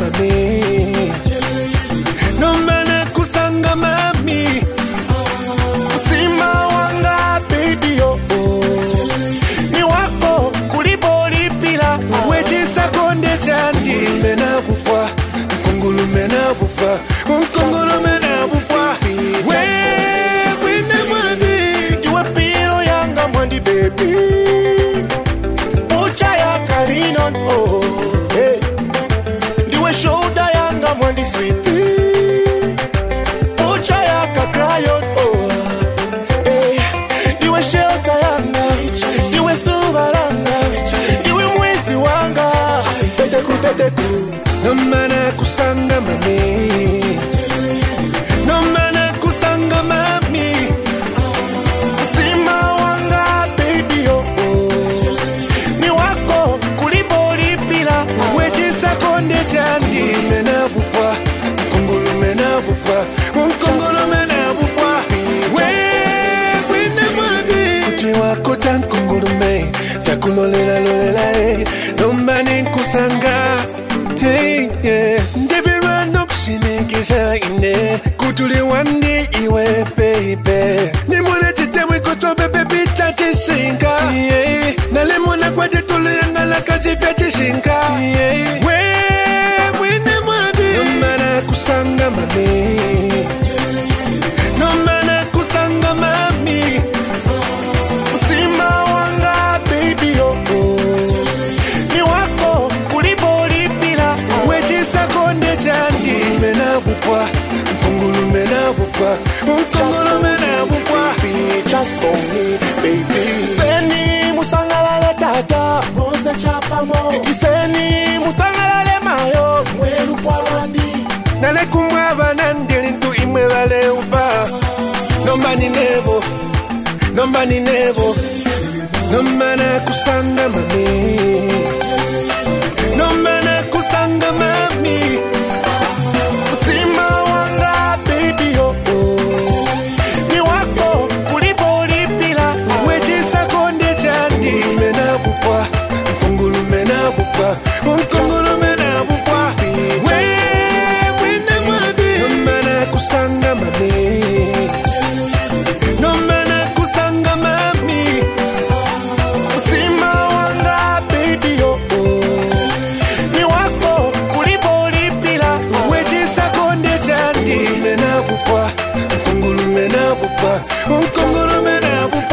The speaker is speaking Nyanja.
mami nomana kusanga mami utima wanga baby oh ni wako kulibolipila wechisa konde chandi mena bupwa mkungulu mena bupwa mkungulu mena bupwa wene mwandi diwe pilo yanga mwandi baby ucha ya kalinon oh hey diwe shoulder yanga mwandi sweet ucha ya kakrayon oh hey diwe shelter yanga diwe subaranga diwe mwezi wanga peteku nomana kusanga mami nomana kusanga mami utima wanga baby oh ni wako kulibolipila wechisa konde chandi mena bupwa mkungulu mena bupwa mkungulu mena bupwa wene mwandi kuti wako tankungulu me vyakulolela lolela nomani kusanga hey yeah ndivirwa nokushimikisha ine kutuli wandi iwe baby nimone chitemwe kotobe baby chachishinga yeah nalemona kwa ditulu yangala kachifya chishinga yeah wene mwadi nomana kusanga mami nomana kusanga mami utima wanga baby oh ni wako kulibolipila wechisa konde chandi mena bupwa mkungulu mena bupwa mkungulu mena bupwa just for me baby seni musangalale tata moze chapa mo iseni musangalale mayo mwelu kwa wandi nale kumwava nandili ntu imwe vale upa nombani nevo nomana kusanga mami nomana kusanga mami utima wanga baby oh ni wako kulibolipila wechisa konde chandi mena bupwa mkungulu mena bupwa mkungulu mena bupwa wene mwadi nomana kusanga mami nomana kusanga mami utima wanga baby oh ni wako kulibolipila wechisa konde chandi mena bupwa mkungulu mena bupwa mkungulu mena bupwa